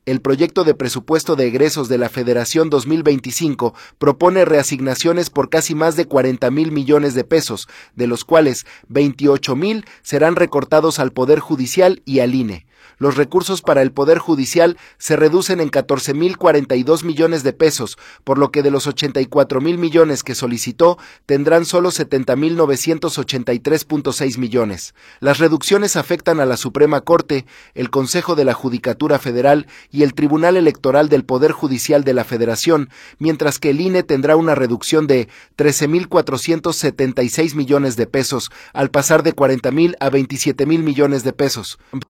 el proyecto de presupuesto de egresos de la Federación 2025 propone reasignaciones por casi más de 40,000 millones de pesos, de los cuales 28,000 serán recortados al Poder Judicial y al INE. Los recursos para el Poder Judicial se reducen en 14,042 millones de pesos, por lo que de los 84,000 millones que solicitó, tendrán solo 70,983,6 millones. Las reducciones afectan a la Suprema Corte, el Consejo de la Judicatura Federal y el Tribunal Electoral del Poder Judicial de la Federación, mientras que el INE tendrá una reducción de 13,476 millones de pesos, al pasar de 40,000 a 27,000 millones de pesos.